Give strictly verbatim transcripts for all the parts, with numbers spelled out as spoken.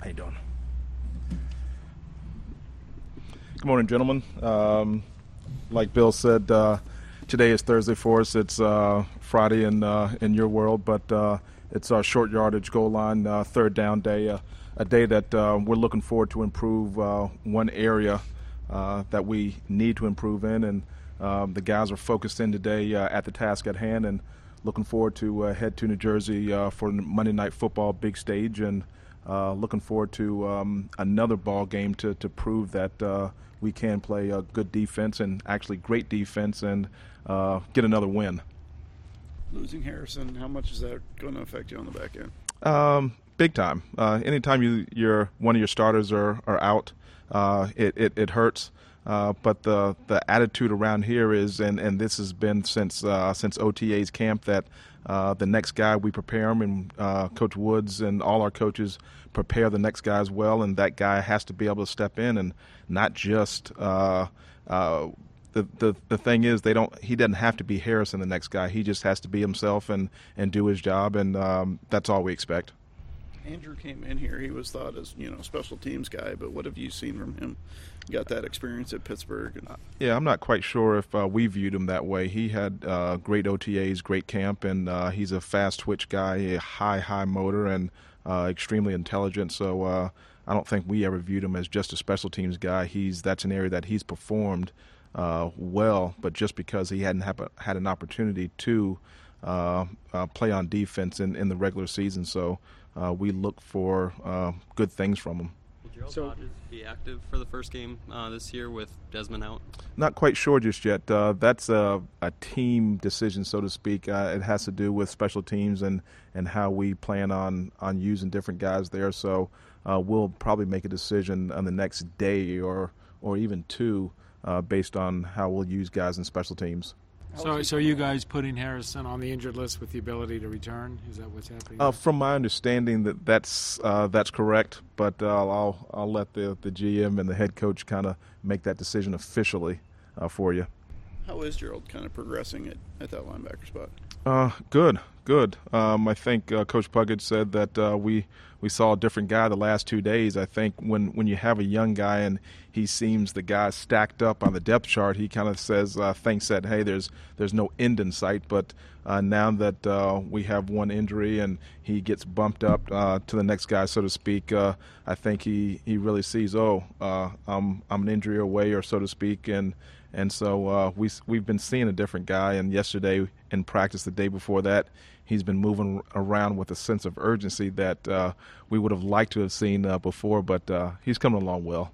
How you doing? Good morning, gentlemen. Um, like Bill said, uh, today is Thursday for us. It's uh, Friday in uh, in your world, but uh, it's our short yardage goal line uh, third down day, uh, a day that uh, we're looking forward to improve uh, one area uh, that we need to improve in, and um, the guys are focused in today uh, at the task at hand, and looking forward to uh, head to New Jersey uh, for Monday Night Football big stage, and uh, looking forward to um, another ball game to, to prove that uh, we can play a good defense and actually great defense and uh, get another win. Losing Harrison, how much is that going to affect you on the back end? Um, big time. Uh, anytime you, you're, one of your starters are, are out, uh, it, it, it hurts. Uh, but the the attitude around here is, and, and this has been since uh, since O T A's camp, that uh, the next guy we prepare him, and uh, Coach Woods and all our coaches prepare the next guy as well, and that guy has to be able to step in and not just uh, uh, the, the the thing is they don't he doesn't have to be Harrison the next guy. He just has to be himself and, and do his job, and um, that's all we expect. Andrew came in here. He was thought as, you know, special teams guy, but what have you seen from him? Got that experience at Pittsburgh. And... Yeah, I'm not quite sure if uh, we viewed him that way. He had uh, great O T As, great camp, and uh, he's a fast twitch guy, a high, high motor, and uh, extremely intelligent. So uh, I don't think we ever viewed him as just a special teams guy. He's that's an area that he's performed uh, well, but just because he hadn't have a, had an opportunity to uh, uh, play on defense in, in the regular season. So uh, we look for uh, good things from him. Will Gerald So- Hodges be active for the first game uh, this year with Desmond out? Not quite sure just yet. Uh, that's a, a team decision, so to speak. Uh, it has to do with special teams and, and how we plan on, on using different guys there. So uh, we'll probably make a decision on the next day or or even two uh, based on how we'll use guys in special teams. So, so are you guys putting Harrison on the injured list with the ability to return? Is that what's happening? Uh, from my understanding, that that's uh, that's correct, but uh, I'll I'll let the the G M and the head coach kind of make that decision officially uh, for you. How is Gerald kind of progressing at, at that linebacker spot? Uh, good, good. Um, I think uh, Coach Puckett said that uh, we we saw a different guy the last two days. I think when, when you have a young guy and he seems the guy stacked up on the depth chart, he kind of says uh, thinks that hey, there's there's no end in sight. But uh, now that uh, we have one injury and he gets bumped up uh, to the next guy, so to speak, uh, I think he, he really sees oh uh, I'm I'm an injury away, or so to speak, and. And so uh, we, we've been seeing a different guy, and yesterday in practice, the day before that, he's been moving around with a sense of urgency that uh, we would have liked to have seen uh, before, but uh, he's coming along well.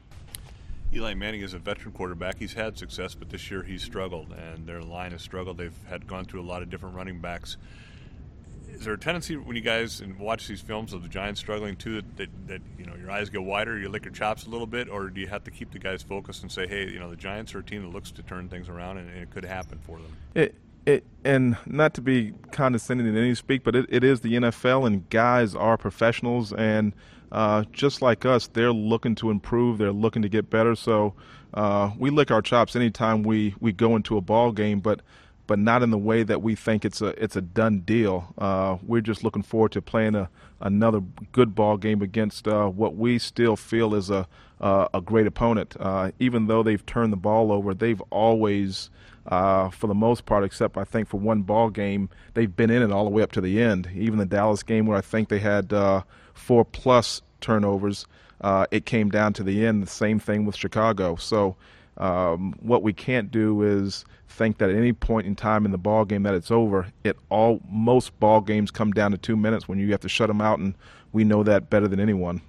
Eli Manning is a veteran quarterback. He's had success, but this year he's struggled, and their line has struggled. They've had gone through a lot of different running backs. Is there a tendency when you guys and watch these films of the Giants struggling too that, that, that you know your eyes get wider, you lick your chops a little bit, or do you have to keep the guys focused and say, hey, you know the Giants are a team that looks to turn things around, and, and it could happen for them? It, it, and not to be condescending in any speak, but it, it is the N F L, and guys are professionals, and uh, just like us, they're looking to improve, they're looking to get better. So uh, we lick our chops anytime we, we go into a ball game, but. but not in the way that we think it's a it's a done deal. Uh, we're just looking forward to playing a, another good ball game against uh, what we still feel is a uh, a great opponent. Uh, even though they've turned the ball over, they've always, uh, for the most part, except I think for one ball game, they've been in it all the way up to the end. Even the Dallas game where I think they had uh, four plus turnovers, uh, it came down to the end. The same thing with Chicago. So. Um, what we can't do is think that at any point in time in the ball game that it's over. It all most ball games come down to two minutes when you have to shut them out, and we know that better than anyone.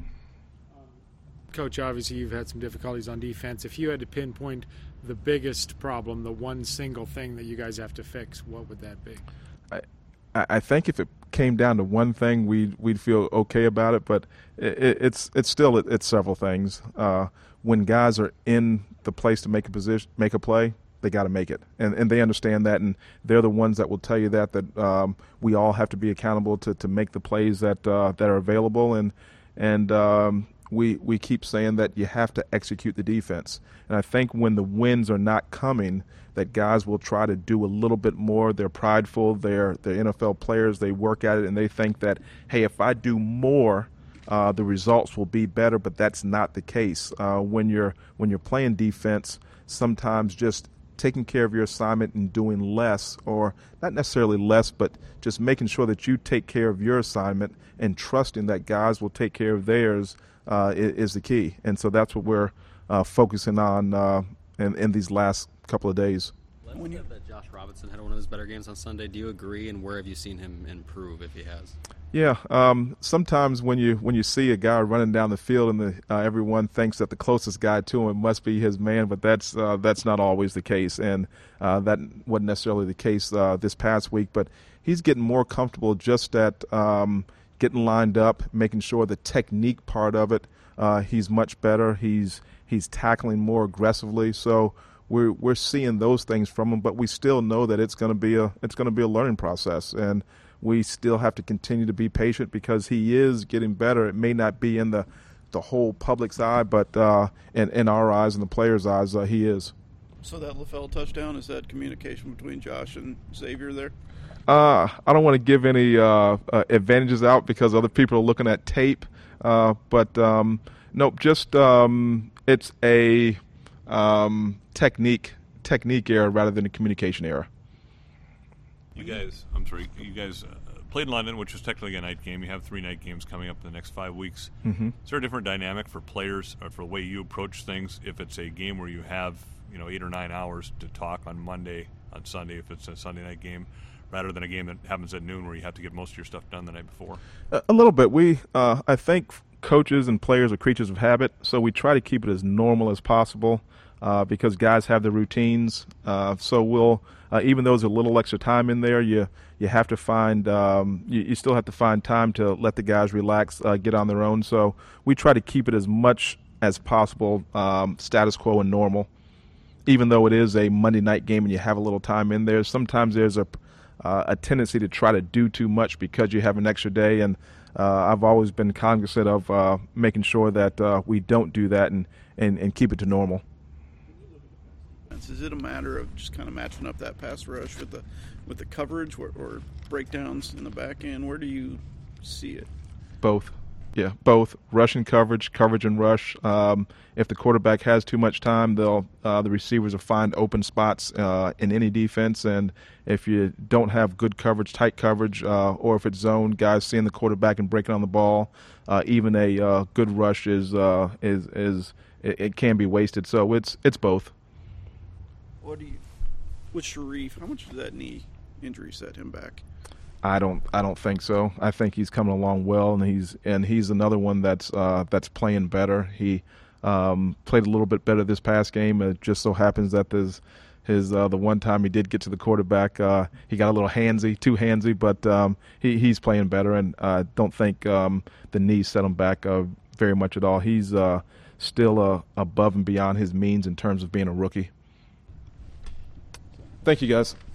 Coach, obviously you've had some difficulties on defense. If you had to pinpoint the biggest problem, the one single thing that you guys have to fix, what would that be? I, I think if it came down to one thing, we'd we'd feel okay about it. But it, it's it's still it, it's several things. Uh, when guys are in the place to make a position, make a play, they got to make it, and and they understand that, and they're the ones that will tell you that that um, we all have to be accountable to, to make the plays that uh, that are available, and and um, we we keep saying that you have to execute the defense, and I think when the wins are not coming, that guys will try to do a little bit more. They're prideful. They're they're N F L players. They work at it, and they think that, hey, if I do more uh, the results will be better, but that's not the case. Uh, when you're when you're playing defense, sometimes just taking care of your assignment and doing less, or not necessarily less, but just making sure that you take care of your assignment and trusting that guys will take care of theirs uh, is, is the key. And so that's what we're uh, focusing on uh, in, in these last couple of days. When you said that Josh Robinson had one of his better games on Sunday, do you agree, and where have you seen him improve if he has? Yeah, um, sometimes when you when you see a guy running down the field and the, uh, everyone thinks that the closest guy to him must be his man, but that's uh, that's not always the case, and uh, that wasn't necessarily the case uh, this past week. But he's getting more comfortable just at um, getting lined up, making sure the technique part of it, uh, he's much better. He's he's tackling more aggressively, so we're we're seeing those things from him. But we still know that it's going to be a it's going to be a learning process, and we still have to continue to be patient because he is getting better. It may not be in the, the whole public's eye, but uh, in, in our eyes and the players' eyes, uh, he is. So that LaFell touchdown, is that communication between Josh and Xavier there? Uh, I don't want to give any uh, uh, advantages out because other people are looking at tape. Uh, but, um, nope, just um, it's a um, technique, technique error rather than a communication error. You guys, I'm sorry, you guys uh, played in London, which was technically a night game. You have three night games coming up in the next five weeks. Mm-hmm. Is there a different dynamic for players or for the way you approach things if it's a game where you have, you know, eight or nine hours to talk on Monday, on Sunday, if it's a Sunday night game, rather than a game that happens at noon where you have to get most of your stuff done the night before? A, a little bit. We, uh, I think coaches and players are creatures of habit, so we try to keep it as normal as possible. Uh, because guys have their routines, uh, so we'll uh, even though there's a little extra time in there, you you have to find um, you, you still have to find time to let the guys relax, uh, get on their own. So we try to keep it as much as possible um, status quo and normal. Even though it is a Monday night game and you have a little time in there, sometimes there's a uh, a tendency to try to do too much because you have an extra day. And uh, I've always been cognizant of uh, making sure that uh, we don't do that and, and, and keep it to normal. Is it a matter of just kind of matching up that pass rush with the with the coverage or, or breakdowns in the back end? Where do you see it? Both. Yeah, both. Rush and coverage, coverage and rush. Um, if the quarterback has too much time, they'll uh, the receivers will find open spots uh, in any defense. And if you don't have good coverage, tight coverage, uh, or if it's zone, guys seeing the quarterback and breaking on the ball, uh, even a uh, good rush is uh, is is it, it can be wasted. So it's it's both. What do you, with Sharif, how much did that knee injury set him back? I don't. I don't think so. I think he's coming along well, and he's and he's another one that's uh, that's playing better. He um, played a little bit better this past game. It just so happens that his his uh, the one time he did get to the quarterback, uh, he got a little handsy, too handsy, but um, he he's playing better, and I uh, don't think um, the knee set him back uh, very much at all. He's uh, still uh, above and beyond his means in terms of being a rookie. Thank you, guys.